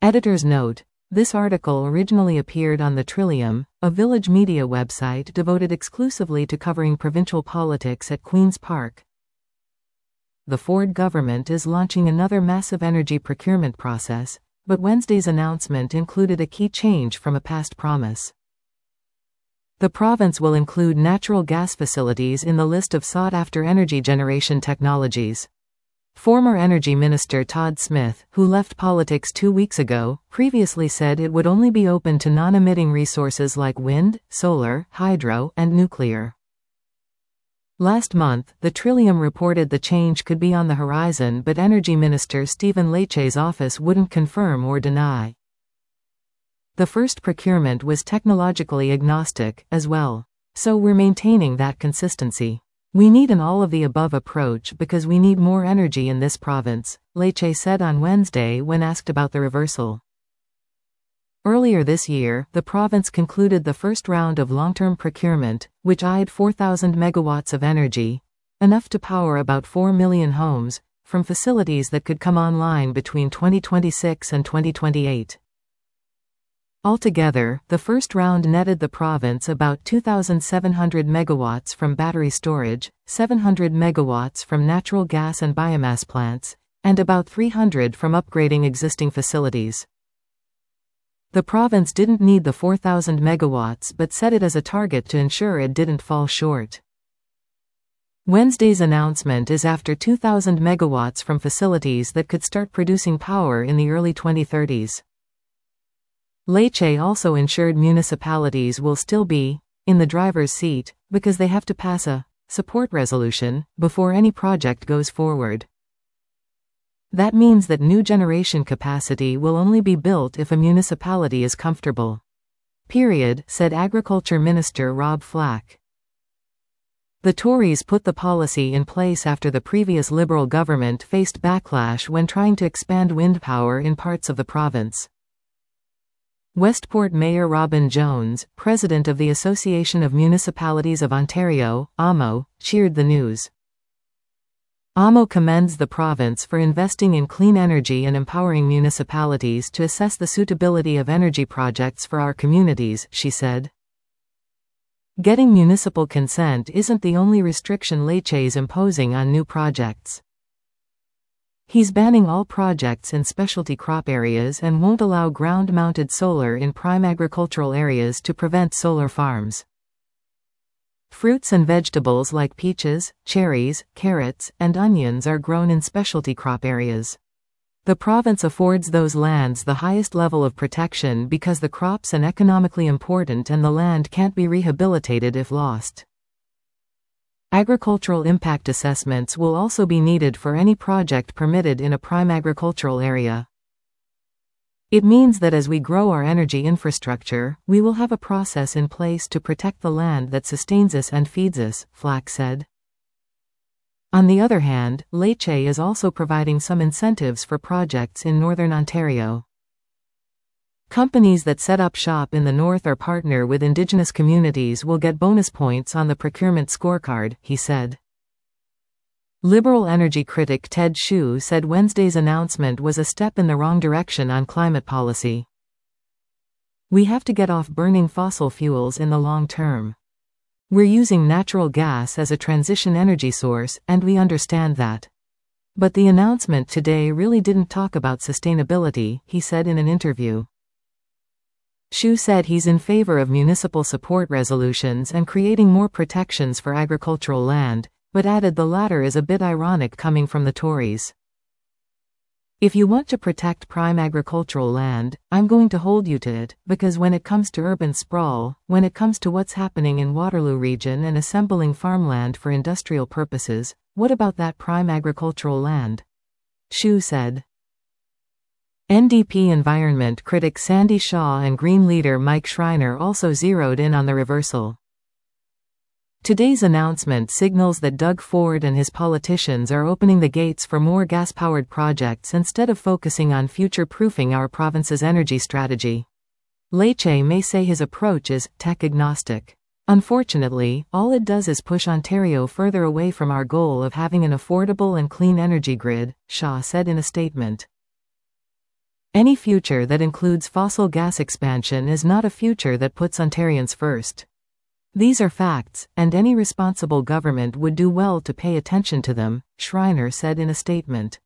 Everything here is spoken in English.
Editor's note: this article originally appeared on the Trillium, a Village Media website devoted exclusively to covering provincial politics at Queen's Park. The Ford government is launching another massive energy procurement process, but Wednesday's announcement included a key change from a past promise. The province will include natural gas facilities in the list of sought-after energy generation technologies. Former Energy Minister Todd Smith, who left politics 2 weeks ago, previously said it would only be open to non-emitting resources like wind, solar, hydro, and nuclear. Last month, the Trillium reported the change could be on the horizon, but Energy Minister Stephen Lecce's office wouldn't confirm or deny. The first procurement was technologically agnostic, as well. So we're maintaining that consistency. We need an all-of-the-above approach because we need more energy in this province, Lecce said on Wednesday when asked about the reversal. Earlier this year, the province concluded the first round of long-term procurement, which eyed 4,000 megawatts of energy, enough to power about 4 million homes, from facilities that could come online between 2026 and 2028. Altogether, the first round netted the province about 2,700 megawatts from battery storage, 700 megawatts from natural gas and biomass plants, and about 300 from upgrading existing facilities. The province didn't need the 4,000 megawatts but set it as a target to ensure it didn't fall short. Wednesday's announcement is after 2,000 megawatts from facilities that could start producing power in the early 2030s. Lecce also ensured municipalities will still be in the driver's seat because they have to pass a support resolution before any project goes forward. That means that new generation capacity will only be built if a municipality is comfortable. Period, said Agriculture Minister Rob Flack. The Tories put the policy in place after the previous Liberal government faced backlash when trying to expand wind power in parts of the province. Westport Mayor Robin Jones, president of the Association of Municipalities of Ontario, AMO, cheered the news. AMO commends the province for investing in clean energy and empowering municipalities to assess the suitability of energy projects for our communities, she said. Getting municipal consent isn't the only restriction Lecce is imposing on new projects. He's banning all projects in specialty crop areas and won't allow ground-mounted solar in prime agricultural areas to prevent solar farms. Fruits and vegetables like peaches, cherries, carrots, and onions are grown in specialty crop areas. The province affords those lands the highest level of protection because the crops are economically important and the land can't be rehabilitated if lost. Agricultural impact assessments will also be needed for any project permitted in a prime agricultural area. It means that as we grow our energy infrastructure, we will have a process in place to protect the land that sustains us and feeds us, Flack said. On the other hand, Lecce is also providing some incentives for projects in Northern Ontario. Companies that set up shop in the north or partner with Indigenous communities will get bonus points on the procurement scorecard, he said. Liberal energy critic Ted Hsu said Wednesday's announcement was a step in the wrong direction on climate policy. We have to get off burning fossil fuels in the long term. We're using natural gas as a transition energy source, and we understand that. But the announcement today really didn't talk about sustainability, he said in an interview. Hsu said he's in favor of municipal support resolutions and creating more protections for agricultural land, but added the latter is a bit ironic coming from the Tories. If you want to protect prime agricultural land, I'm going to hold you to it, because when it comes to urban sprawl, when it comes to what's happening in Waterloo region and assembling farmland for industrial purposes, what about that prime agricultural land? Hsu said. NDP environment critic Sandy Shaw and Green leader Mike Schreiner also zeroed in on the reversal. Today's announcement signals that Doug Ford and his politicians are opening the gates for more gas-powered projects instead of focusing on future-proofing our province's energy strategy. Lecce may say his approach is tech-agnostic. Unfortunately, all it does is push Ontario further away from our goal of having an affordable and clean energy grid, Shaw said in a statement. Any future that includes fossil gas expansion is not a future that puts Ontarians first. These are facts, and any responsible government would do well to pay attention to them, Schreiner said in a statement.